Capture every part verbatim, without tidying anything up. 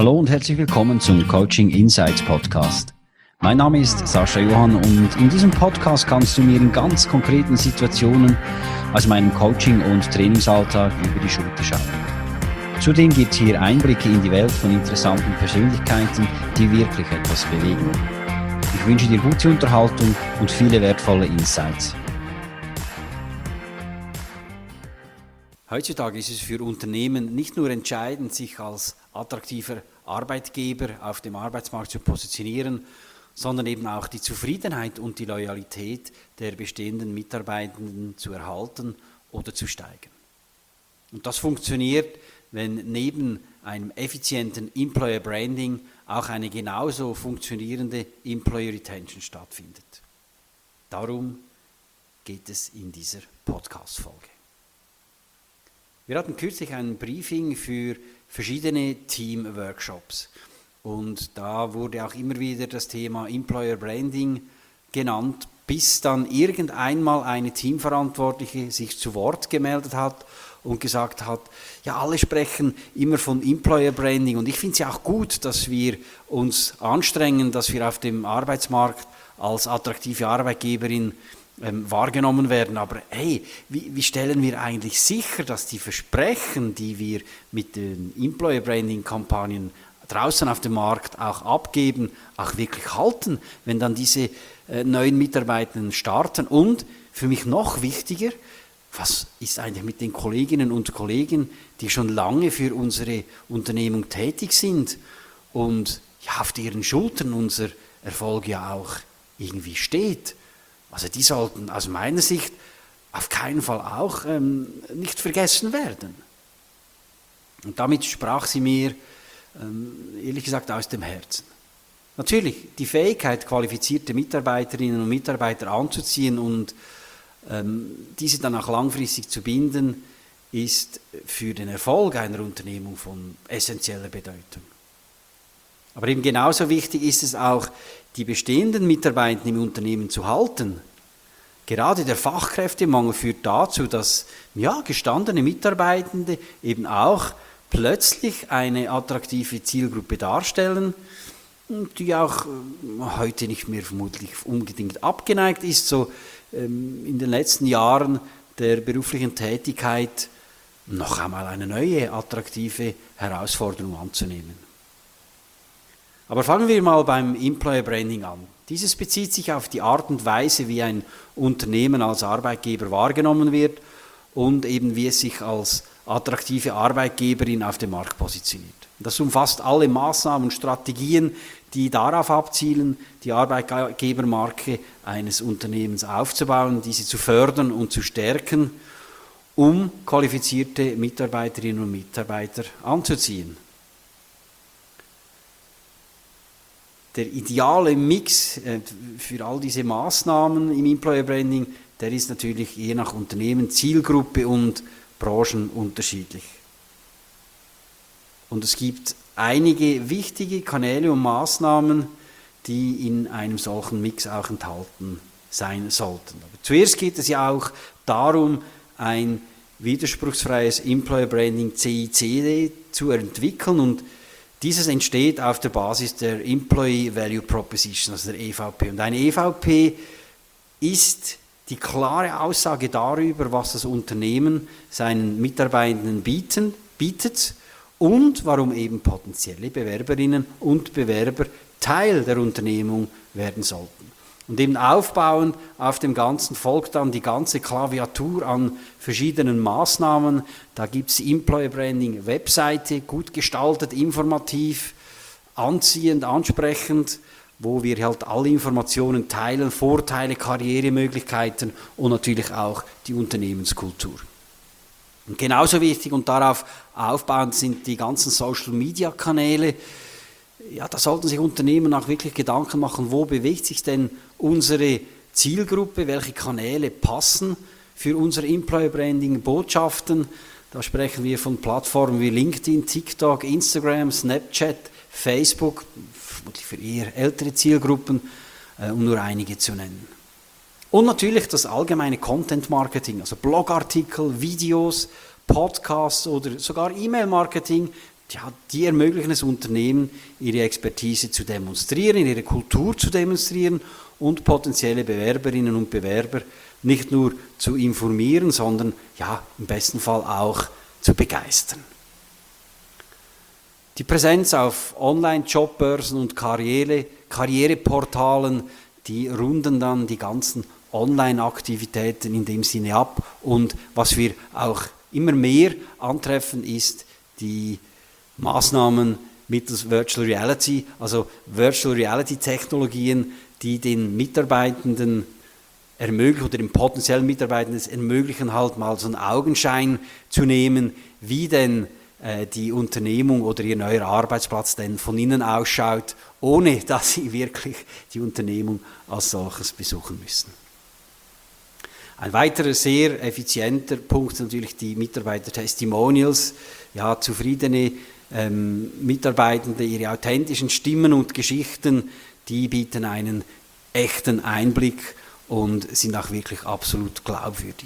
Hallo und herzlich willkommen zum Coaching Insights Podcast. Mein Name ist Sascha Johann und in diesem Podcast kannst du mir in ganz konkreten Situationen aus meinem Coaching- und Trainingsalltag über die Schulter schauen. Zudem gibt es hier Einblicke in die Welt von interessanten Persönlichkeiten, die wirklich etwas bewegen. Ich wünsche dir gute Unterhaltung und viele wertvolle Insights. Heutzutage ist es für Unternehmen nicht nur entscheidend, sich als attraktiver Arbeitgeber auf dem Arbeitsmarkt zu positionieren, sondern eben auch die Zufriedenheit und die Loyalität der bestehenden Mitarbeitenden zu erhalten oder zu steigern. Und das funktioniert, wenn neben einem effizienten Employer Branding auch eine genauso funktionierende Employee Retention stattfindet. Darum geht es in dieser Podcast-Folge. Wir hatten kürzlich ein Briefing für verschiedene Team-Workshops und da wurde auch immer wieder das Thema Employer Branding genannt, bis dann irgendeinmal eine Teamverantwortliche sich zu Wort gemeldet hat und gesagt hat, ja, alle sprechen immer von Employer Branding und ich finde es ja auch gut, dass wir uns anstrengen, dass wir auf dem Arbeitsmarkt als attraktive Arbeitgeberin ähm, wahrgenommen werden. Aber hey, wie, wie stellen wir eigentlich sicher, dass die Versprechen, die wir mit den Employer Branding Kampagnen draußen auf dem Markt auch abgeben, auch wirklich halten, wenn dann diese äh, neuen Mitarbeitenden starten? Und für mich noch wichtiger, was ist eigentlich mit den Kolleginnen und Kollegen, die schon lange für unsere Unternehmung tätig sind und ja, auf deren Schultern unser Erfolg ja auch irgendwie steht? Also die sollten aus meiner Sicht auf keinen Fall auch ähm, nicht vergessen werden. Und damit sprach sie mir, ähm, ehrlich gesagt, aus dem Herzen. Natürlich, die Fähigkeit, qualifizierte Mitarbeiterinnen und Mitarbeiter anzuziehen und ähm, diese dann auch langfristig zu binden, ist für den Erfolg einer Unternehmung von essentieller Bedeutung. Aber eben genauso wichtig ist es auch, die bestehenden Mitarbeiter im Unternehmen zu halten. Gerade der Fachkräftemangel führt dazu, dass ja, gestandene Mitarbeitende eben auch plötzlich eine attraktive Zielgruppe darstellen, die auch heute nicht mehr vermutlich unbedingt abgeneigt ist, so ähm, in den letzten Jahren der beruflichen Tätigkeit noch einmal eine neue attraktive Herausforderung anzunehmen. Aber fangen wir mal beim Employer Branding an. Dieses bezieht sich auf die Art und Weise, wie ein Unternehmen als Arbeitgeber wahrgenommen wird und eben wie es sich als attraktive Arbeitgeberin auf dem Markt positioniert. Das umfasst alle Maßnahmen und Strategien, die darauf abzielen, die Arbeitgebermarke eines Unternehmens aufzubauen, diese zu fördern und zu stärken, um qualifizierte Mitarbeiterinnen und Mitarbeiter anzuziehen. Der ideale Mix äh, für all diese Maßnahmen im Employer Branding, der ist natürlich je nach Unternehmen, Zielgruppe und Branchen unterschiedlich. Und es gibt einige wichtige Kanäle und Maßnahmen, die in einem solchen Mix auch enthalten sein sollten. Aber zuerst geht es ja auch darum, ein widerspruchsfreies Employer Branding C I C D zu entwickeln und dieses entsteht auf der Basis der Employee Value Proposition, also der E V P. Und eine E V P ist die klare Aussage darüber, was das Unternehmen seinen Mitarbeitenden bieten, bietet und warum eben potenzielle Bewerberinnen und Bewerber Teil der Unternehmung werden sollten. Und eben aufbauend auf dem Ganzen folgt dann die ganze Klaviatur an verschiedenen Maßnahmen. Da gibt es Employer Branding Webseite, gut gestaltet, informativ, anziehend, ansprechend, wo wir halt alle Informationen teilen, Vorteile, Karrieremöglichkeiten und natürlich auch die Unternehmenskultur. Und genauso wichtig und darauf aufbauend sind die ganzen Social-Media-Kanäle. Ja, da sollten sich Unternehmen auch wirklich Gedanken machen, wo bewegt sich denn unsere Zielgruppe, welche Kanäle passen für unser Employer Branding, Botschaften. Da sprechen wir von Plattformen wie LinkedIn, TikTok, Instagram, Snapchat, Facebook, vermutlich für eher ältere Zielgruppen, um nur einige zu nennen. Und natürlich das allgemeine Content Marketing, also Blogartikel, Videos, Podcasts oder sogar E-Mail-Marketing, ja, die ermöglichen es Unternehmen, ihre Expertise zu demonstrieren, ihre Kultur zu demonstrieren und potenzielle Bewerberinnen und Bewerber nicht nur zu informieren, sondern ja, im besten Fall auch zu begeistern. Die Präsenz auf Online-Jobbörsen und Karriere, Karriereportalen, die runden dann die ganzen Online-Aktivitäten in dem Sinne ab. Und was wir auch immer mehr antreffen, ist die Maßnahmen mittels Virtual Reality, also Virtual Reality Technologien, die den Mitarbeitenden ermöglichen oder den potenziellen Mitarbeitenden es ermöglichen, halt mal so einen Augenschein zu nehmen, wie denn äh, die Unternehmung oder ihr neuer Arbeitsplatz denn von innen ausschaut, ohne dass sie wirklich die Unternehmung als solches besuchen müssen. Ein weiterer sehr effizienter Punkt sind natürlich die Mitarbeiter-Testimonials, ja, zufriedene ähm, Mitarbeitende, ihre authentischen Stimmen und Geschichten, die bieten einen echten Einblick und sind auch wirklich absolut glaubwürdig.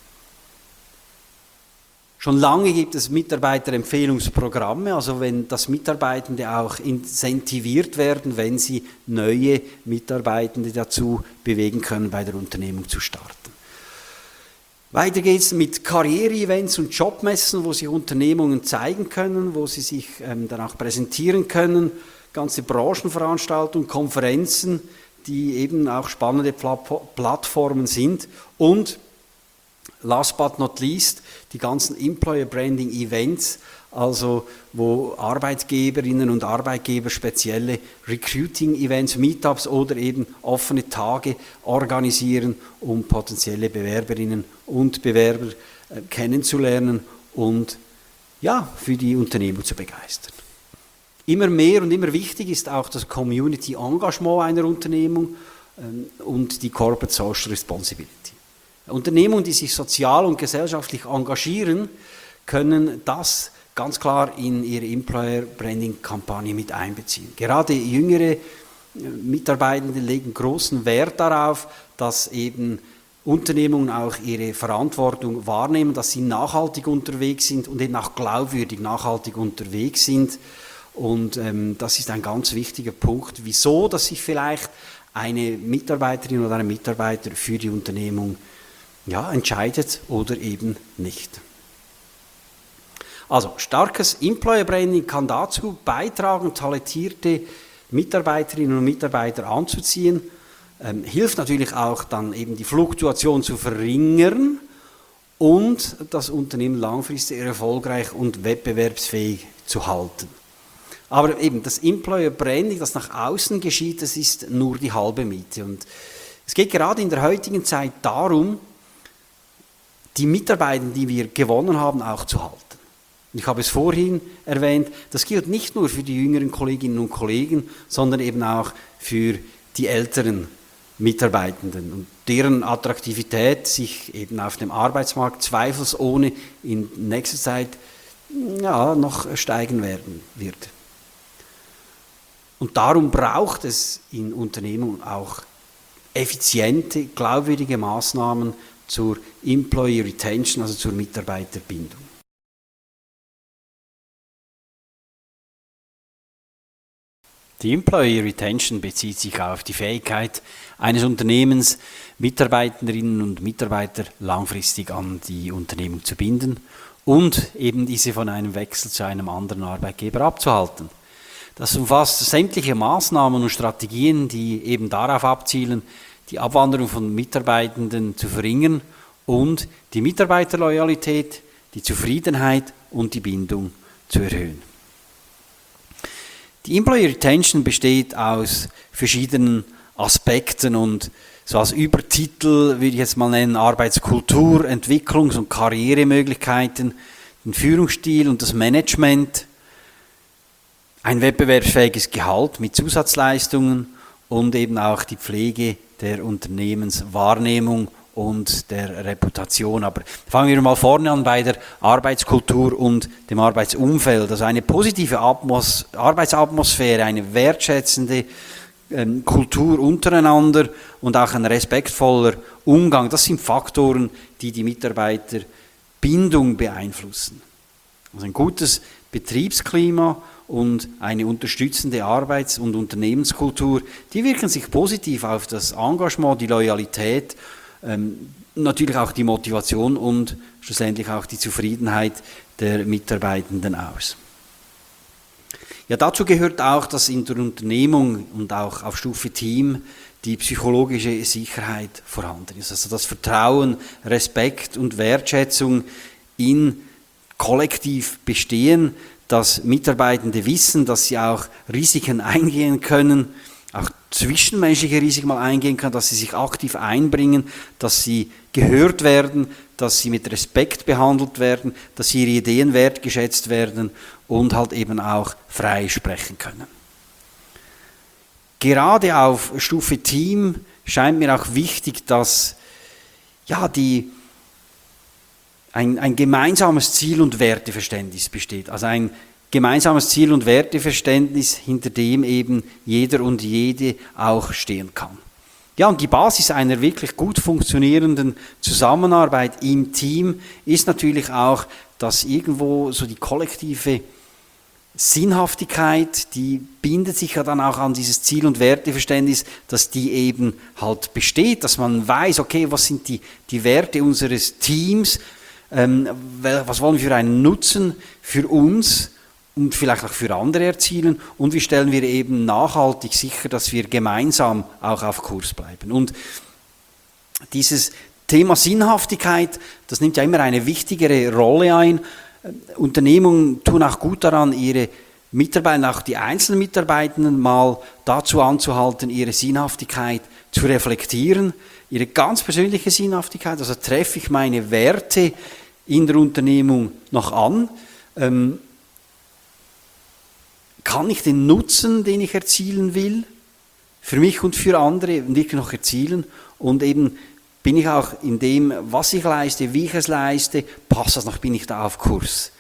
Schon lange gibt es Mitarbeiterempfehlungsprogramme, also wenn das Mitarbeitende auch incentiviert werden, wenn sie neue Mitarbeitende dazu bewegen können, bei der Unternehmung zu starten. Weiter geht es mit Karriere-Events und Jobmessen, wo sich Unternehmungen zeigen können, wo sie sich ähm, dann auch präsentieren können, ganze Branchenveranstaltungen, Konferenzen, die eben auch spannende Plattformen sind und last but not least die ganzen Employer Branding Events, also wo Arbeitgeberinnen und Arbeitgeber spezielle Recruiting-Events, Meetups oder eben offene Tage organisieren, um potenzielle Bewerberinnen und Bewerber äh, kennenzulernen und ja, für die Unternehmung zu begeistern. Immer mehr und immer wichtig ist auch das Community-Engagement einer Unternehmung ähm, und die Corporate Social Responsibility. Unternehmungen, die sich sozial und gesellschaftlich engagieren, können das ganz klar in ihre Employer-Branding-Kampagne mit einbeziehen. Gerade jüngere Mitarbeitende legen großen Wert darauf, dass eben Unternehmungen auch ihre Verantwortung wahrnehmen, dass sie nachhaltig unterwegs sind und eben auch glaubwürdig nachhaltig unterwegs sind. Und ähm, das ist ein ganz wichtiger Punkt, wieso, dass sich vielleicht eine Mitarbeiterin oder ein Mitarbeiter für die Unternehmung ja, entscheidet oder eben nicht. Also starkes Employer Branding kann dazu beitragen, talentierte Mitarbeiterinnen und Mitarbeiter anzuziehen, ähm, hilft natürlich auch dann eben die Fluktuation zu verringern und das Unternehmen langfristig erfolgreich und wettbewerbsfähig zu halten. Aber eben das Employer Branding, das nach außen geschieht, das ist nur die halbe Miete. Und es geht gerade in der heutigen Zeit darum, die Mitarbeiter, die wir gewonnen haben, auch zu halten. Ich habe es vorhin erwähnt, das gilt nicht nur für die jüngeren Kolleginnen und Kollegen, sondern eben auch für die älteren Mitarbeitenden und deren Attraktivität sich eben auf dem Arbeitsmarkt zweifelsohne in nächster Zeit ja, noch steigen werden wird. Und darum braucht es in Unternehmen auch effiziente, glaubwürdige Maßnahmen zur Employee Retention, also zur Mitarbeiterbindung. Die Employee Retention bezieht sich auf die Fähigkeit eines Unternehmens, Mitarbeiterinnen und Mitarbeiter langfristig an die Unternehmung zu binden und eben diese von einem Wechsel zu einem anderen Arbeitgeber abzuhalten. Das umfasst sämtliche Maßnahmen und Strategien, die eben darauf abzielen, die Abwanderung von Mitarbeitenden zu verringern und die Mitarbeiterloyalität, die Zufriedenheit und die Bindung zu erhöhen. Die Employee Retention besteht aus verschiedenen Aspekten und so als Übertitel würde ich jetzt mal nennen Arbeitskultur, Entwicklungs- und Karrieremöglichkeiten, den Führungsstil und das Management, ein wettbewerbsfähiges Gehalt mit Zusatzleistungen und eben auch die Pflege der Unternehmenswahrnehmung und der Reputation. Aber fangen wir mal vorne an bei der Arbeitskultur und dem Arbeitsumfeld. Also eine positive Atmos- Arbeitsatmosphäre, eine wertschätzende ähm, Kultur untereinander und auch ein respektvoller Umgang. Das sind Faktoren, die die Mitarbeiterbindung beeinflussen. Also ein gutes Betriebsklima und eine unterstützende Arbeits- und Unternehmenskultur, die wirken sich positiv auf das Engagement, die Loyalität, ähm, natürlich auch die Motivation und schlussendlich auch die Zufriedenheit der Mitarbeitenden aus. Ja, dazu gehört auch, dass in der Unternehmung und auch auf Stufe Team die psychologische Sicherheit vorhanden ist. Also das Vertrauen, Respekt und Wertschätzung in kollektiv bestehen, dass Mitarbeitende wissen, dass sie auch Risiken eingehen können, auch zwischenmenschliche Risiken mal eingehen können, dass sie sich aktiv einbringen, dass sie gehört werden, dass sie mit Respekt behandelt werden, dass ihre Ideen wertgeschätzt werden und halt eben auch frei sprechen können. Gerade auf Stufe Team scheint mir auch wichtig, dass ja, die, ein, ein gemeinsames Ziel- und Werteverständnis besteht. Also ein gemeinsames Ziel- und Werteverständnis, hinter dem eben jeder und jede auch stehen kann. Ja, und die Basis einer wirklich gut funktionierenden Zusammenarbeit im Team ist natürlich auch, dass irgendwo so die kollektive Sinnhaftigkeit, die bindet sich ja dann auch an dieses Ziel- und Werteverständnis, dass die eben halt besteht, dass man weiß, okay, was sind die, die Werte unseres Teams, ähm, was wollen wir für einen Nutzen für uns und vielleicht auch für andere erzielen und wie stellen wir eben nachhaltig sicher, dass wir gemeinsam auch auf Kurs bleiben. Und dieses Thema Sinnhaftigkeit, das nimmt ja immer eine wichtigere Rolle ein. Unternehmungen tun auch gut daran, ihre Mitarbeiter, auch die einzelnen Mitarbeitenden mal dazu anzuhalten, ihre Sinnhaftigkeit zu reflektieren, ihre ganz persönliche Sinnhaftigkeit, also treffe ich meine Werte in der Unternehmung noch an, ähm, kann ich den Nutzen, den ich erzielen will, für mich und für andere wirklich noch erzielen und eben bin ich auch in dem, was ich leiste, wie ich es leiste, passt das noch, bin ich da auf Kurs.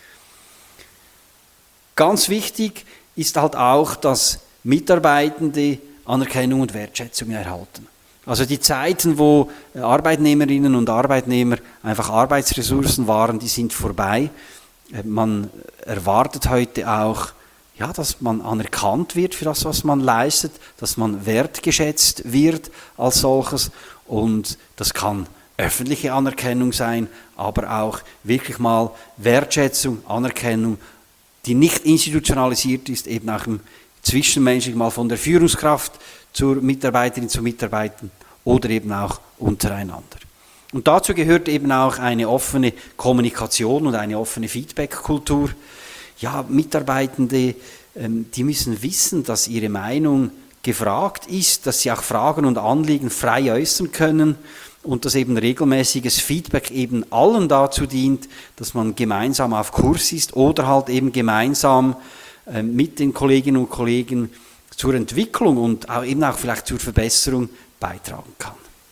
Ganz wichtig ist halt auch, dass Mitarbeitende Anerkennung und Wertschätzung erhalten. Also die Zeiten, wo Arbeitnehmerinnen und Arbeitnehmer einfach Arbeitsressourcen waren, die sind vorbei. Man erwartet heute auch, ja, dass man anerkannt wird für das, was man leistet, dass man wertgeschätzt wird als solches. Und das kann öffentliche Anerkennung sein, aber auch wirklich mal Wertschätzung, Anerkennung, die nicht institutionalisiert ist, eben auch im Zwischenmenschlichen, mal von der Führungskraft zur Mitarbeiterin, zu Mitarbeitern oder eben auch untereinander. Und dazu gehört eben auch eine offene Kommunikation und eine offene Feedback-Kultur. Ja, Mitarbeitende, ähm, die müssen wissen, dass ihre Meinung gefragt ist, dass sie auch Fragen und Anliegen frei äußern können und dass eben regelmäßiges Feedback eben allen dazu dient, dass man gemeinsam auf Kurs ist oder halt eben gemeinsam äh, mit den Kolleginnen und Kollegen zur Entwicklung und auch eben auch vielleicht zur Verbesserung beitragen kann.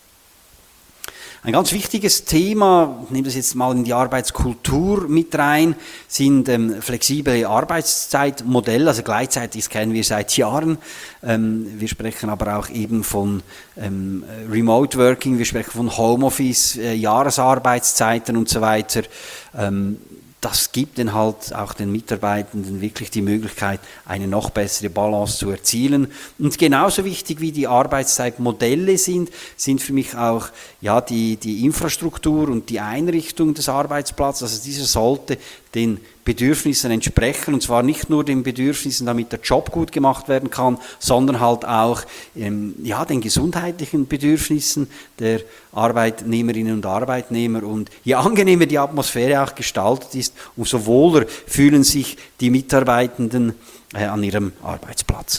Ein ganz wichtiges Thema, ich nehme das jetzt mal in die Arbeitskultur mit rein, sind ähm, flexible Arbeitszeitmodelle, also gleichzeitig, das kennen wir seit Jahren. Ähm, wir sprechen aber auch eben von ähm, Remote Working, wir sprechen von Homeoffice, äh, Jahresarbeitszeiten und so weiter. Ähm, das gibt dann halt auch den Mitarbeitenden wirklich die Möglichkeit, eine noch bessere Balance zu erzielen. Und genauso wichtig wie die Arbeitszeitmodelle sind, sind für mich auch ja, die, die Infrastruktur und die Einrichtung des Arbeitsplatzes. Also dieser sollte den Bedürfnissen entsprechen, und zwar nicht nur den Bedürfnissen, damit der Job gut gemacht werden kann, sondern halt auch ähm, ja, den gesundheitlichen Bedürfnissen der Arbeitnehmerinnen und Arbeitnehmer. Und je angenehmer die Atmosphäre auch gestaltet ist, umso wohler fühlen sich die Mitarbeitenden äh, an ihrem Arbeitsplatz.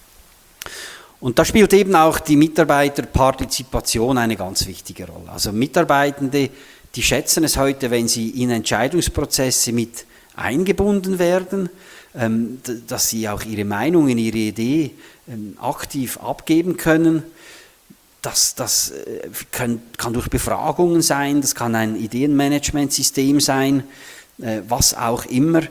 Und da spielt eben auch die Mitarbeiterpartizipation eine ganz wichtige Rolle. Also Mitarbeitende, die schätzen es heute, wenn sie in Entscheidungsprozesse mit eingebunden werden, ähm, dass sie auch ihre Meinungen, ihre Idee ähm, aktiv abgeben können. Das, das äh, kann, kann durch Befragungen sein, das kann ein Ideenmanagementsystem sein, äh, was auch immer. Äh,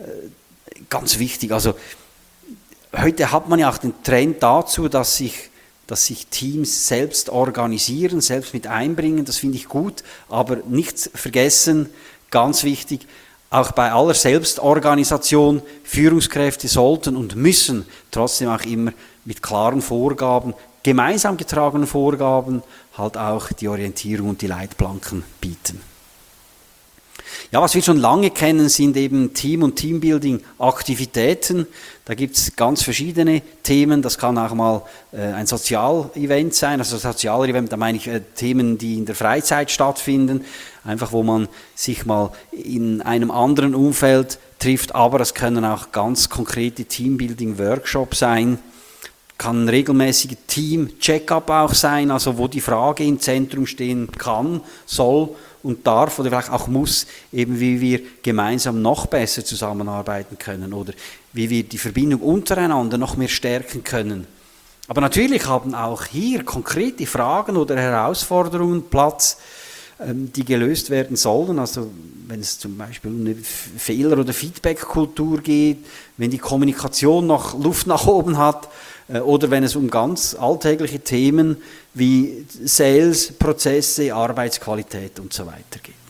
ganz wichtig, also heute hat man ja auch den Trend dazu, dass sich, dass sich Teams selbst organisieren, selbst mit einbringen, das finde ich gut, aber nicht vergessen, ganz wichtig, Auch bei aller Selbstorganisation, Führungskräfte sollten und müssen trotzdem auch immer mit klaren Vorgaben, gemeinsam getragenen Vorgaben, halt auch die Orientierung und die Leitplanken bieten. Ja, was wir schon lange kennen, sind eben Team- und Teambuilding-Aktivitäten. Da gibt es ganz verschiedene Themen. Das kann auch mal äh, ein Sozialevent sein. Also Sozialevent, da meine ich äh, Themen, die in der Freizeit stattfinden. Einfach, wo man sich mal in einem anderen Umfeld trifft. Aber es können auch ganz konkrete Teambuilding-Workshops sein. Kann ein regelmäßiger Team-Check-up auch sein, also wo die Frage im Zentrum stehen kann, soll und darf oder vielleicht auch muss, eben wie wir gemeinsam noch besser zusammenarbeiten können oder wie wir die Verbindung untereinander noch mehr stärken können. Aber natürlich haben auch hier konkrete Fragen oder Herausforderungen Platz, die gelöst werden sollen. Also wenn es zum Beispiel um eine Fehler- oder Feedback-Kultur geht, wenn die Kommunikation noch Luft nach oben hat, oder wenn es um ganz alltägliche Themen wie Sales, Prozesse, Arbeitsqualität und so weiter geht.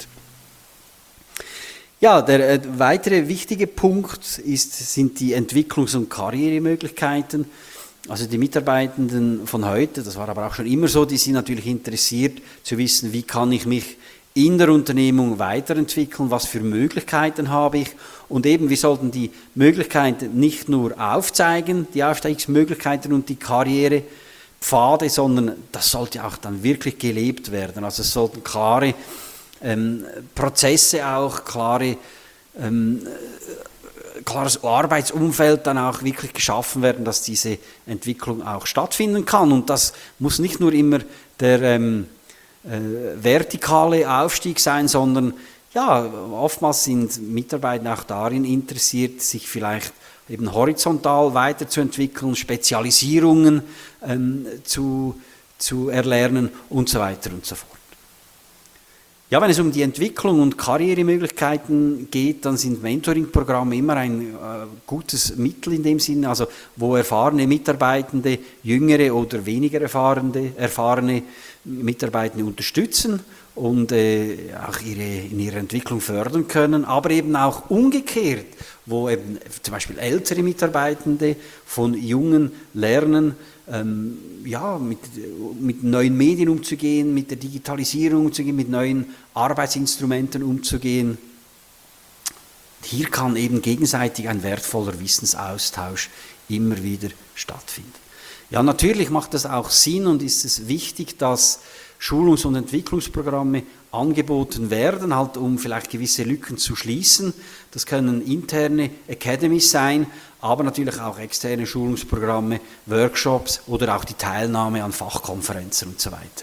Ja, der äh, weitere wichtige Punkt ist, sind die Entwicklungs- und Karrieremöglichkeiten. Also die Mitarbeitenden von heute, das war aber auch schon immer so, die sind natürlich interessiert zu wissen, wie kann ich mich in der Unternehmung weiterentwickeln, was für Möglichkeiten habe ich und eben wir sollten die Möglichkeiten nicht nur aufzeigen, die Aufstiegsmöglichkeiten und die Karrierepfade, sondern das sollte auch dann wirklich gelebt werden. Also es sollten klare ähm, Prozesse auch, klare, ähm, klares Arbeitsumfeld dann auch wirklich geschaffen werden, dass diese Entwicklung auch stattfinden kann und das muss nicht nur immer der ähm, Äh, vertikale Aufstieg sein, sondern ja, oftmals sind Mitarbeiter auch darin interessiert, sich vielleicht eben horizontal weiterzuentwickeln, Spezialisierungen ähm, zu, zu erlernen und so weiter und so fort. Ja, wenn es um die Entwicklung und Karrieremöglichkeiten geht, dann sind Mentoring-Programme immer ein äh, gutes Mittel in dem Sinne, also wo erfahrene Mitarbeitende, jüngere oder weniger erfahrene, erfahrene Mitarbeitende unterstützen und äh, auch ihre, in ihrer Entwicklung fördern können, aber eben auch umgekehrt, wo eben zum Beispiel ältere Mitarbeitende von Jungen lernen, ähm, ja, mit, mit neuen Medien umzugehen, mit der Digitalisierung umzugehen, mit neuen Arbeitsinstrumenten umzugehen. Hier kann eben gegenseitig ein wertvoller Wissensaustausch immer wieder stattfinden. Ja, natürlich macht es auch Sinn und ist es wichtig, dass Schulungs- und Entwicklungsprogramme angeboten werden, halt um vielleicht gewisse Lücken zu schließen. Das können interne Academies sein, aber natürlich auch externe Schulungsprogramme, Workshops oder auch die Teilnahme an Fachkonferenzen und so weiter.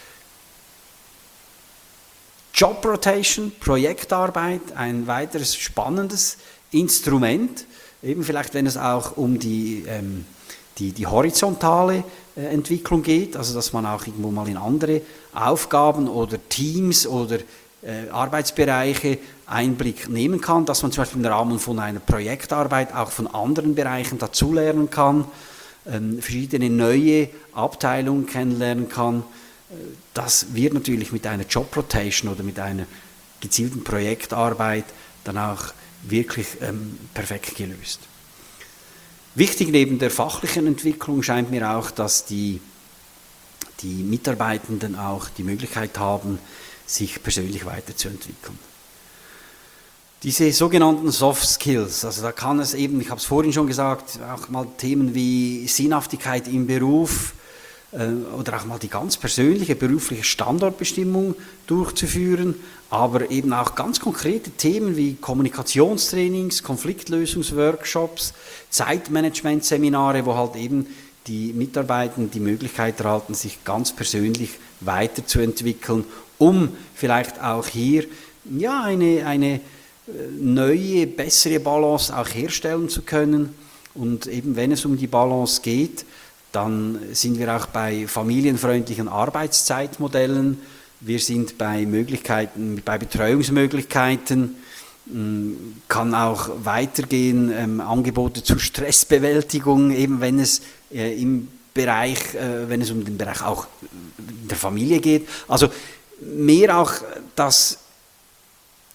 Job Rotation, Projektarbeit, ein weiteres spannendes Instrument, eben vielleicht wenn es auch um die ähm, Die, die horizontale äh, Entwicklung geht, also dass man auch irgendwo mal in andere Aufgaben oder Teams oder äh, Arbeitsbereiche Einblick nehmen kann, dass man zum Beispiel im Rahmen von einer Projektarbeit auch von anderen Bereichen dazulernen kann, ähm, verschiedene neue Abteilungen kennenlernen kann. Das wird natürlich mit einer Job Rotation oder mit einer gezielten Projektarbeit dann auch wirklich ähm, perfekt gelöst. Wichtig neben der fachlichen Entwicklung scheint mir auch, dass die, die Mitarbeitenden auch die Möglichkeit haben, sich persönlich weiterzuentwickeln. Diese sogenannten Soft Skills, also da kann es eben, ich habe es vorhin schon gesagt, auch mal Themen wie Sinnhaftigkeit im Beruf äh, oder auch mal die ganz persönliche berufliche Standortbestimmung durchzuführen, aber eben auch ganz konkrete Themen wie Kommunikationstrainings, Konfliktlösungsworkshops, Zeitmanagementseminare, wo halt eben die Mitarbeitenden die Möglichkeit erhalten, sich ganz persönlich weiterzuentwickeln, um vielleicht auch hier ja, eine, eine neue, bessere Balance auch herstellen zu können. Und eben wenn es um die Balance geht, dann sind wir auch bei familienfreundlichen Arbeitszeitmodellen. Wir sind bei Möglichkeiten, bei Betreuungsmöglichkeiten, kann auch weitergehen, ähm, Angebote zur Stressbewältigung, eben wenn es äh, im Bereich, äh, wenn es um den Bereich auch in der Familie geht. Also mehr auch das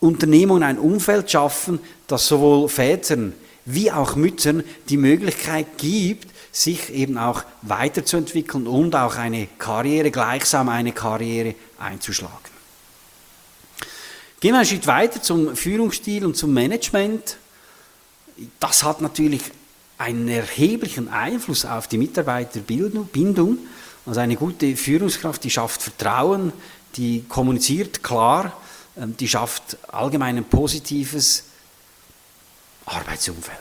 Unternehmungen ein Umfeld schaffen, das sowohl Vätern wie auch Müttern die Möglichkeit gibt, sich eben auch weiterzuentwickeln und auch eine Karriere, gleichsam eine Karriere einzuschlagen. Gehen wir einen Schritt weiter zum Führungsstil und zum Management. Das hat natürlich einen erheblichen Einfluss auf die Mitarbeiterbindung. Also eine gute Führungskraft, die schafft Vertrauen, die kommuniziert klar, die schafft allgemein ein positives Arbeitsumfeld.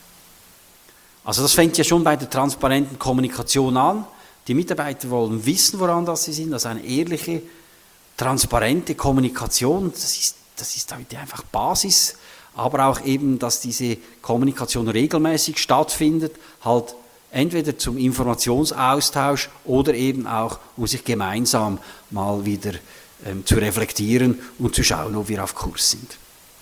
Also das fängt ja schon bei der transparenten Kommunikation an. Die Mitarbeiter wollen wissen, woran das sie sind. Also eine ehrliche, transparente Kommunikation, das ist, das ist heute einfach Basis. Aber auch eben, dass diese Kommunikation regelmäßig stattfindet, halt entweder zum Informationsaustausch oder eben auch, um sich gemeinsam mal wieder ähm, zu reflektieren und zu schauen, ob wir auf Kurs sind.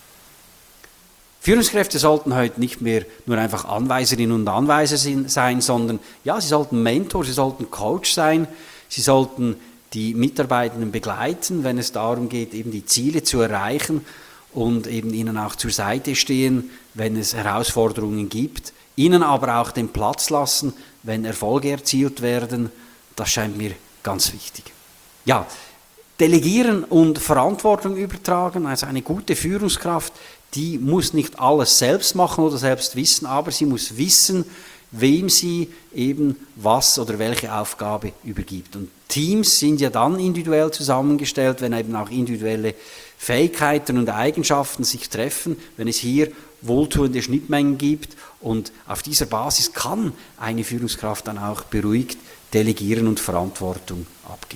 Führungskräfte sollten heute nicht mehr nur einfach Anweiserinnen und Anweiser sein, sondern ja, sie sollten Mentor, sie sollten Coach sein, sie sollten die Mitarbeitenden begleiten, wenn es darum geht, eben die Ziele zu erreichen und eben ihnen auch zur Seite stehen, wenn es Herausforderungen gibt, ihnen aber auch den Platz lassen, wenn Erfolge erzielt werden. Das scheint mir ganz wichtig. Ja, delegieren und Verantwortung übertragen, also eine gute Führungskraft, die muss nicht alles selbst machen oder selbst wissen, aber sie muss wissen, wem sie eben was oder welche Aufgabe übergibt. Und Teams sind ja dann individuell zusammengestellt, wenn eben auch individuelle Fähigkeiten und Eigenschaften sich treffen, wenn es hier wohltuende Schnittmengen gibt. Und auf dieser Basis kann eine Führungskraft dann auch beruhigt delegieren und Verantwortung abgeben.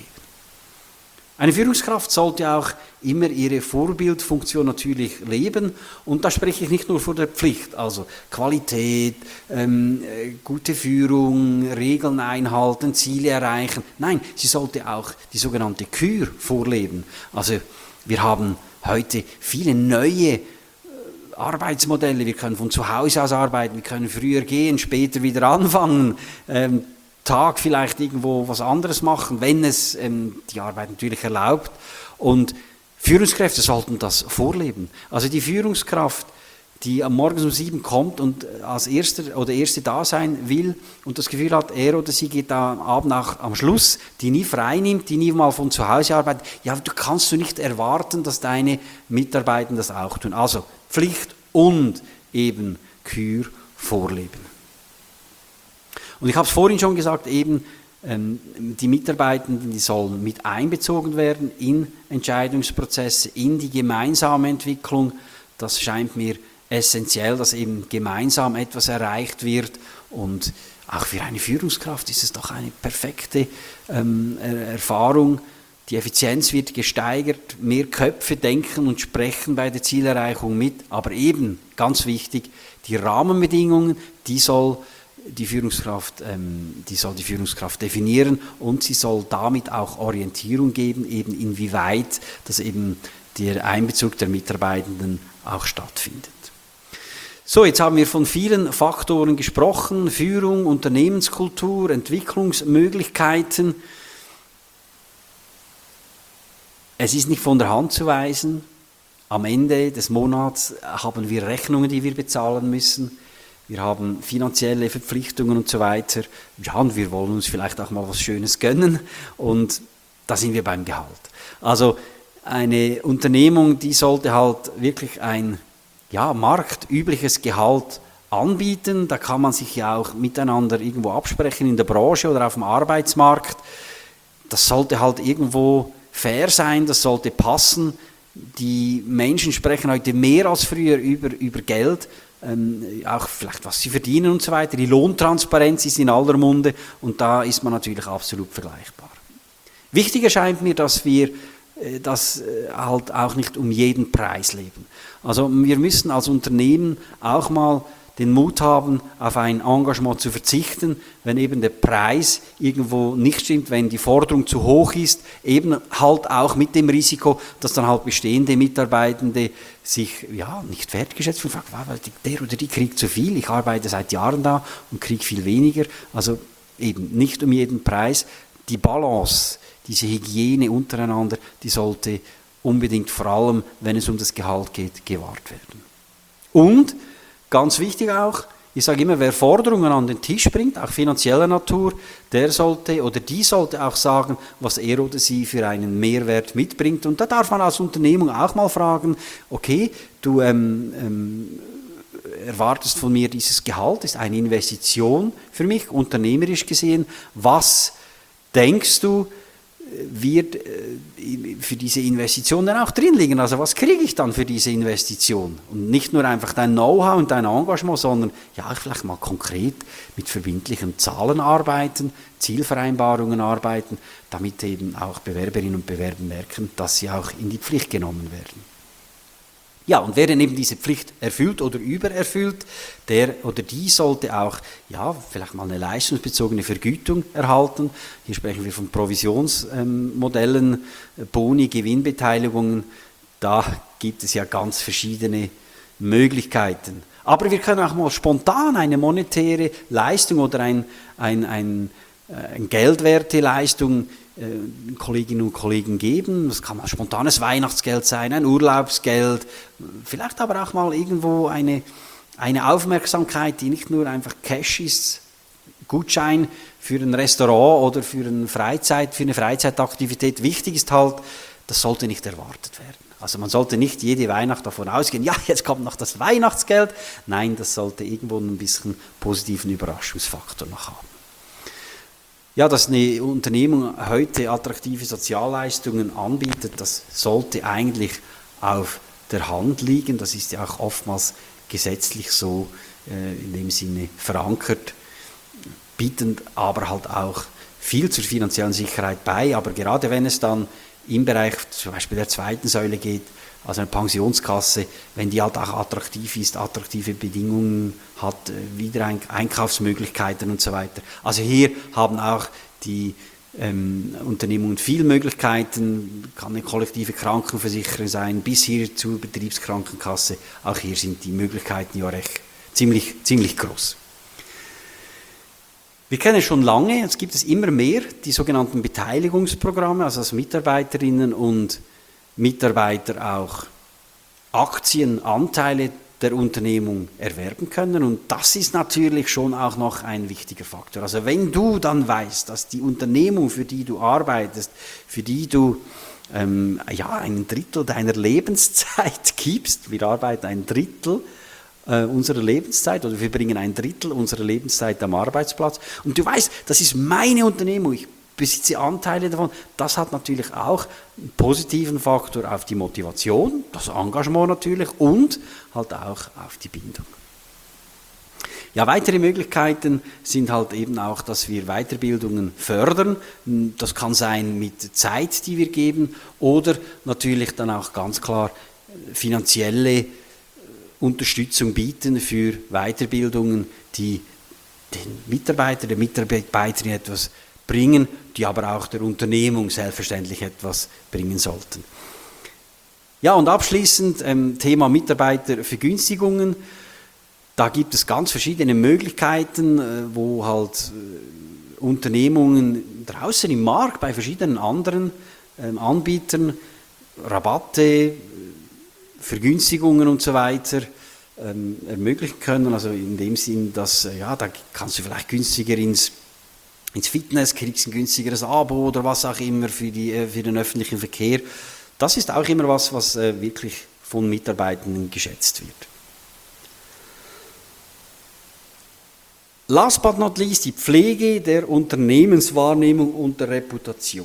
Eine Führungskraft sollte auch immer ihre Vorbildfunktion natürlich leben und da spreche ich nicht nur von der Pflicht, also Qualität, ähm, gute Führung, Regeln einhalten, Ziele erreichen. Nein, sie sollte auch die sogenannte Kür vorleben. Also wir haben heute viele neue Arbeitsmodelle, wir können von zu Hause aus arbeiten, wir können früher gehen, später wieder anfangen, ähm, Tag vielleicht irgendwo was anderes machen, wenn es ähm, die Arbeit natürlich erlaubt. Und Führungskräfte sollten das vorleben. Also die Führungskraft, die am Morgen um sieben kommt und als Erster oder Erste da sein will und das Gefühl hat, er oder sie geht da am Abend auch am Schluss, die nie frei nimmt, die nie mal von zu Hause arbeitet, ja, du kannst du nicht erwarten, dass deine Mitarbeiter das auch tun. Also Pflicht und eben Kür vorleben. Und ich habe es vorhin schon gesagt, eben ähm, die Mitarbeitenden, die sollen mit einbezogen werden in Entscheidungsprozesse, in die gemeinsame Entwicklung. Das scheint mir essentiell, dass eben gemeinsam etwas erreicht wird. Und auch für eine Führungskraft ist es doch eine perfekte ähm, Erfahrung. Die Effizienz wird gesteigert, mehr Köpfe denken und sprechen bei der Zielerreichung mit. Aber eben, ganz wichtig, die Rahmenbedingungen, die soll Die Führungskraft, ähm, die soll die Führungskraft definieren und sie soll damit auch Orientierung geben, eben inwieweit das eben der Einbezug der Mitarbeitenden auch stattfindet. So, jetzt haben wir von vielen Faktoren gesprochen, Führung, Unternehmenskultur, Entwicklungsmöglichkeiten. Es ist nicht von der Hand zu weisen, am Ende des Monats haben wir Rechnungen, die wir bezahlen müssen. Wir haben finanzielle Verpflichtungen und so weiter. Ja, und wir wollen uns vielleicht auch mal was Schönes gönnen. Und da sind wir beim Gehalt. Also eine Unternehmung, die sollte halt wirklich ein ja, marktübliches Gehalt anbieten. Da kann man sich ja auch miteinander irgendwo absprechen in der Branche oder auf dem Arbeitsmarkt. Das sollte halt irgendwo fair sein, das sollte passen. Die Menschen sprechen heute mehr als früher über, über Geld. Ähm, auch vielleicht was sie verdienen und so weiter. Die Lohntransparenz ist in aller Munde und da ist man natürlich absolut vergleichbar. Wichtig erscheint mir, dass wir äh, das äh, halt auch nicht um jeden Preis leben. Also wir müssen als Unternehmen auch mal den Mut haben, auf ein Engagement zu verzichten, wenn eben der Preis irgendwo nicht stimmt, wenn die Forderung zu hoch ist, eben halt auch mit dem Risiko, dass dann halt bestehende Mitarbeitende sich ja nicht wertgeschätzt fühlen, weil der oder die kriegt zu viel, ich arbeite seit Jahren da und kriege viel weniger, also eben nicht um jeden Preis. Die Balance, diese Hygiene untereinander, die sollte unbedingt vor allem, wenn es um das Gehalt geht, gewahrt werden. Und, ganz wichtig auch, ich sage immer, wer Forderungen an den Tisch bringt, auch finanzieller Natur, der sollte oder die sollte auch sagen, was er oder sie für einen Mehrwert mitbringt. Und da darf man als Unternehmung auch mal fragen, okay, du ähm, ähm, erwartest von mir dieses Gehalt, ist eine Investition für mich, unternehmerisch gesehen. Was denkst du, wird für diese Investition dann auch drin liegen? Also was kriege ich dann für diese Investition? Und nicht nur einfach dein Know-how und dein Engagement, sondern ja, vielleicht mal konkret mit verbindlichen Zahlen arbeiten, Zielvereinbarungen arbeiten, damit eben auch Bewerberinnen und Bewerber merken, dass sie auch in die Pflicht genommen werden. Ja, und wer denn eben diese Pflicht erfüllt oder übererfüllt, der oder die sollte auch, ja, vielleicht mal eine leistungsbezogene Vergütung erhalten. Hier sprechen wir von Provisionsmodellen, ähm, Boni, Gewinnbeteiligungen. Da gibt es ja ganz verschiedene Möglichkeiten. Aber wir können auch mal spontan eine monetäre Leistung oder ein, ein, ein, eine geldwerte Leistung Kolleginnen und Kollegen geben. Das kann mal spontanes Weihnachtsgeld sein, ein Urlaubsgeld, vielleicht aber auch mal irgendwo eine, eine Aufmerksamkeit, die nicht nur einfach Cash ist, Gutschein für ein Restaurant oder für eine Freizeit, für eine Freizeitaktivität. Wichtig ist halt, das sollte nicht erwartet werden. Also man sollte nicht jede Weihnacht davon ausgehen, ja, jetzt kommt noch das Weihnachtsgeld. Nein, das sollte irgendwo ein bisschen positiven Überraschungsfaktor noch haben. Ja, dass eine Unternehmung heute attraktive Sozialleistungen anbietet, das sollte eigentlich auf der Hand liegen. Das ist ja auch oftmals gesetzlich so äh, in dem Sinne verankert, bieten aber halt auch viel zur finanziellen Sicherheit bei. Aber gerade wenn es dann im Bereich zum Beispiel der zweiten Säule geht, also eine Pensionskasse, wenn die halt auch attraktiv ist, attraktive Bedingungen hat, Wiedereinkaufsmöglichkeiten und so weiter. Also hier haben auch die ähm, Unternehmungen viele Möglichkeiten, kann eine kollektive Krankenversicherung sein, bis hier zur Betriebskrankenkasse. Auch hier sind die Möglichkeiten ja recht ziemlich, ziemlich groß. Wir kennen schon lange, es gibt es immer mehr, die sogenannten Beteiligungsprogramme, also dass Mitarbeiterinnen und Mitarbeiter auch Aktien, Anteile der Unternehmung erwerben können. Und das ist natürlich schon auch noch ein wichtiger Faktor. Also wenn du dann weißt, dass die Unternehmung, für die du arbeitest, für die du ähm, ja, ein Drittel deiner Lebenszeit gibst, wir arbeiten ein Drittel äh, unserer Lebenszeit oder wir bringen ein Drittel unserer Lebenszeit am Arbeitsplatz und du weißt, das ist meine Unternehmung, ich besitze Anteile davon, das hat natürlich auch einen positiven Faktor auf die Motivation, das Engagement natürlich und halt auch auf die Bindung. Ja, weitere Möglichkeiten sind halt eben auch, dass wir Weiterbildungen fördern. Das kann sein mit Zeit, die wir geben oder natürlich dann auch ganz klar finanzielle Unterstützung bieten für Weiterbildungen, die den Mitarbeiter, der Mitarbeiterin etwas bringen, die aber auch der Unternehmung selbstverständlich etwas bringen sollten. Ja, und abschließend ähm, Thema Mitarbeitervergünstigungen. Da gibt es ganz verschiedene Möglichkeiten, äh, wo halt äh, Unternehmungen draußen im Markt bei verschiedenen anderen ähm, Anbietern Rabatte, Vergünstigungen und so weiter ähm, ermöglichen können. Also in dem Sinn, dass äh, ja, da kannst du vielleicht günstiger ins ins Fitness, kriegst ein günstigeres Abo oder was auch immer für, die, für den öffentlichen Verkehr. Das ist auch immer was, was äh, wirklich von Mitarbeitenden geschätzt wird. Last but not least die Pflege der Unternehmenswahrnehmung und der Reputation.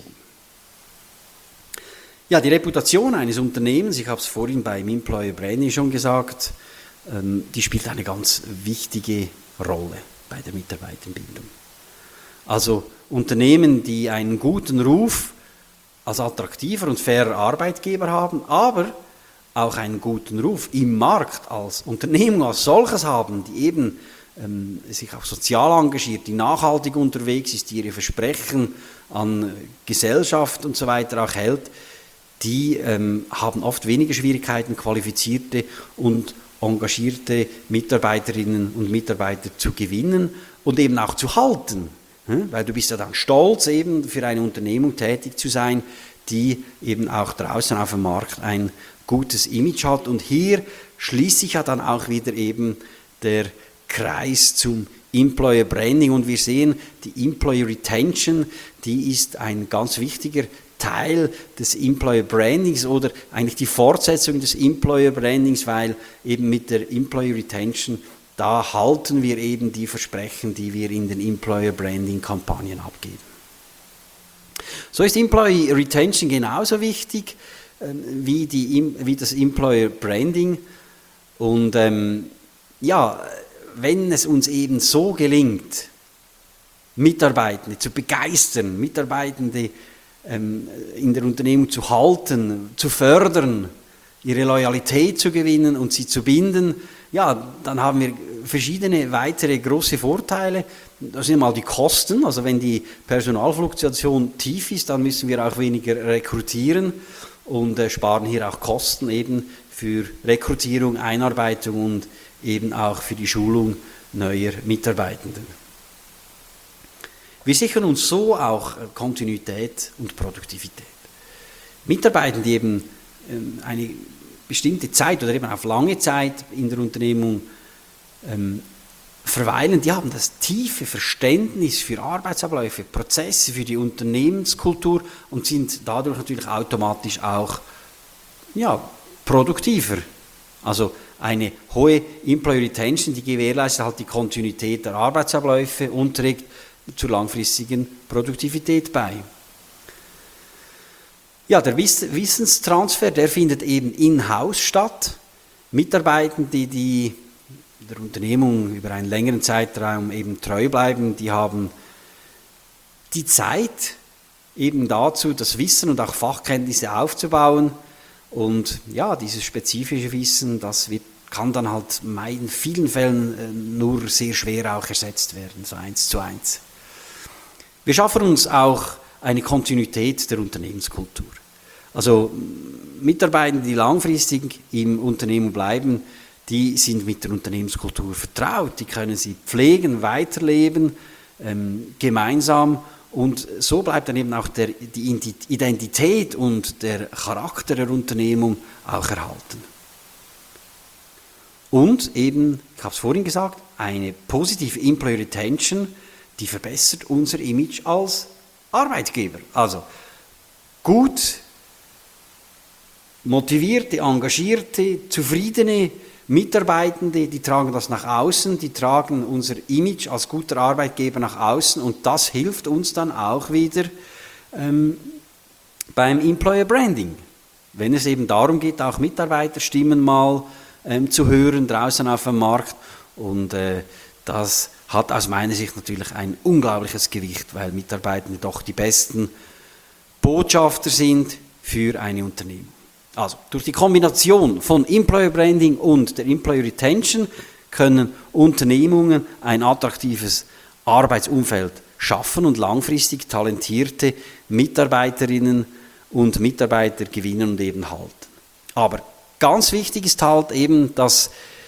Ja, die Reputation eines Unternehmens, ich habe es vorhin beim Employer Branding schon gesagt, ähm, die spielt eine ganz wichtige Rolle bei der Mitarbeiterbindung. Also Unternehmen, die einen guten Ruf als attraktiver und fairer Arbeitgeber haben, aber auch einen guten Ruf im Markt als Unternehmung als solches haben, die eben ähm, sich auch sozial engagiert, die nachhaltig unterwegs ist, die ihre Versprechen an Gesellschaft und so weiter auch hält, die ähm, haben oft weniger Schwierigkeiten, qualifizierte und engagierte Mitarbeiterinnen und Mitarbeiter zu gewinnen und eben auch zu halten. Weil du bist ja dann stolz, eben für eine Unternehmung tätig zu sein, die eben auch draußen auf dem Markt ein gutes Image hat. Und hier schließt sich ja dann auch wieder eben der Kreis zum Employer Branding. Und wir sehen, die Employer Retention, die ist ein ganz wichtiger Teil des Employer Brandings oder eigentlich die Fortsetzung des Employer Brandings, weil eben mit der Employer Retention, da halten wir eben die Versprechen, die wir in den Employer Branding Kampagnen abgeben. So ist Employee Retention genauso wichtig äh, wie, die, wie das Employer Branding. Und ähm, ja, wenn es uns eben so gelingt, Mitarbeitende zu begeistern, Mitarbeitende ähm, in der Unternehmung zu halten, zu fördern, ihre Loyalität zu gewinnen und sie zu binden, ja, dann haben wir verschiedene weitere große Vorteile. Das sind mal die Kosten, also wenn die Personalfluktuation tief ist, dann müssen wir auch weniger rekrutieren und äh, sparen hier auch Kosten eben für Rekrutierung, Einarbeitung und eben auch für die Schulung neuer Mitarbeitenden. Wir sichern uns so auch Kontinuität und Produktivität. Mitarbeitende, die eben ähm, eine bestimmte Zeit oder eben auf lange Zeit in der Unternehmung ähm, verweilen, die haben das tiefe Verständnis für Arbeitsabläufe, Prozesse, für die Unternehmenskultur und sind dadurch natürlich automatisch auch ja, produktiver. Also eine hohe Employee Retention, die gewährleistet halt die Kontinuität der Arbeitsabläufe und trägt zur langfristigen Produktivität bei. Ja, der Wissenstransfer, der findet eben in-house statt. Mitarbeitende, die der Unternehmung über einen längeren Zeitraum eben treu bleiben, die haben die Zeit eben dazu, das Wissen und auch Fachkenntnisse aufzubauen. Und ja, dieses spezifische Wissen, das wird, kann dann halt in vielen Fällen nur sehr schwer auch ersetzt werden, so eins zu eins. Wir schaffen uns auch eine Kontinuität der Unternehmenskultur. Also Mitarbeitende, die langfristig im Unternehmen bleiben, die sind mit der Unternehmenskultur vertraut, die können sie pflegen, weiterleben, ähm, gemeinsam und so bleibt dann eben auch der, die Identität und der Charakter der Unternehmung auch erhalten. Und eben, ich habe es vorhin gesagt, eine positive Employee Retention, die verbessert unser Image als Arbeitgeber. Also gut motivierte, engagierte, zufriedene Mitarbeitende, die tragen das nach außen, die tragen unser Image als guter Arbeitgeber nach außen und das hilft uns dann auch wieder ähm, beim Employer Branding. Wenn es eben darum geht, auch Mitarbeiterstimmen mal ähm, zu hören draußen auf dem Markt und äh, das hat aus meiner Sicht natürlich ein unglaubliches Gewicht, weil Mitarbeitende doch die besten Botschafter sind für eine Unternehmung. Also durch die Kombination von Employer Branding und der Employee Retention können Unternehmungen ein attraktives Arbeitsumfeld schaffen und langfristig talentierte Mitarbeiterinnen und Mitarbeiter gewinnen und eben halten. Aber ganz wichtig ist halt eben, dass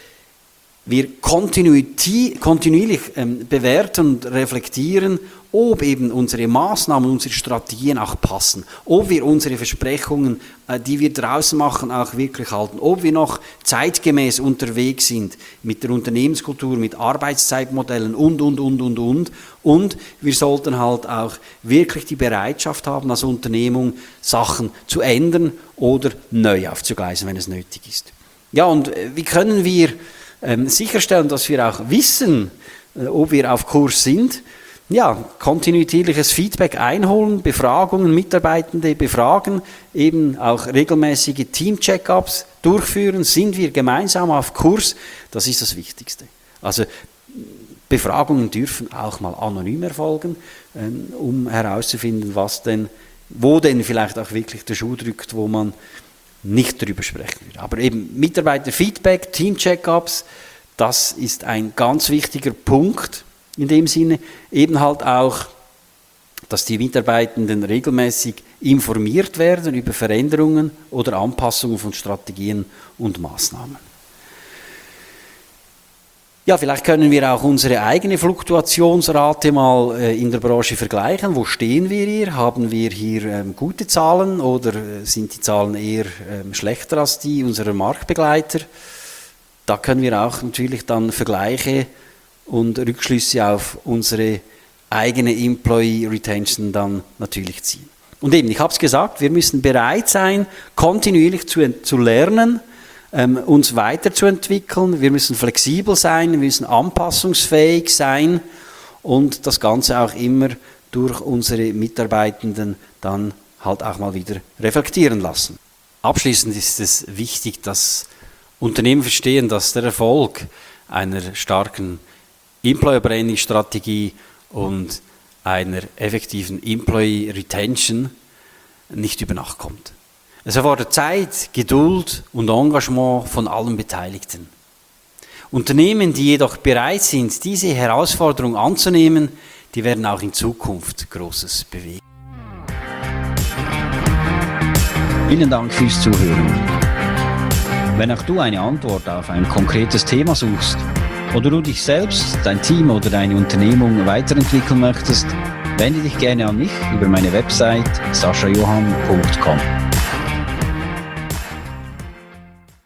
wir kontinuierlich ähm, bewerten und reflektieren, ob eben unsere Maßnahmen, unsere Strategien auch passen, ob wir unsere Versprechungen, äh, die wir draußen machen, auch wirklich halten, ob wir noch zeitgemäß unterwegs sind mit der Unternehmenskultur, mit Arbeitszeitmodellen und, und, und, und, und. Und wir sollten halt auch wirklich die Bereitschaft haben, als Unternehmung Sachen zu ändern oder neu aufzugleisen, wenn es nötig ist. Ja, und äh, wie können wir ähm, sicherstellen, dass wir auch wissen, äh, ob wir auf Kurs sind? Ja, kontinuierliches Feedback einholen, Befragungen, Mitarbeitende befragen, eben auch regelmäßige Team-Check-ups durchführen. Sind wir gemeinsam auf Kurs? Das ist das Wichtigste. Also Befragungen dürfen auch mal anonym erfolgen, um herauszufinden, was denn, wo denn vielleicht auch wirklich der Schuh drückt, wo man nicht darüber sprechen würde. Aber eben Mitarbeiter-Feedback, Team-Check-ups, das ist ein ganz wichtiger Punkt. In dem Sinne eben halt auch, dass die Mitarbeitenden regelmäßig informiert werden über Veränderungen oder Anpassungen von Strategien und Maßnahmen. Ja, vielleicht können wir auch unsere eigene Fluktuationsrate mal äh, in der Branche vergleichen. Wo stehen wir hier? Haben wir hier ähm, gute Zahlen oder äh, sind die Zahlen eher ähm, schlechter als die unserer Marktbegleiter? Da können wir auch natürlich dann Vergleiche und Rückschlüsse auf unsere eigene Employee Retention dann natürlich ziehen. Und eben, ich habe es gesagt, wir müssen bereit sein, kontinuierlich zu, zu lernen, ähm, uns weiterzuentwickeln. Wir müssen flexibel sein, wir müssen anpassungsfähig sein und das Ganze auch immer durch unsere Mitarbeitenden dann halt auch mal wieder reflektieren lassen. Abschließend ist es wichtig, dass Unternehmen verstehen, dass der Erfolg einer starken Employer Branding Strategie und einer effektiven Employee Retention nicht über Nacht kommt. Es erfordert Zeit, Geduld und Engagement von allen Beteiligten. Unternehmen, die jedoch bereit sind, diese Herausforderung anzunehmen, die werden auch in Zukunft Großes bewegen. Vielen Dank fürs Zuhören. Wenn auch du eine Antwort auf ein konkretes Thema suchst oder du dich selbst, dein Team oder deine Unternehmung weiterentwickeln möchtest, wende dich gerne an mich über meine Website sascha johann punkt com.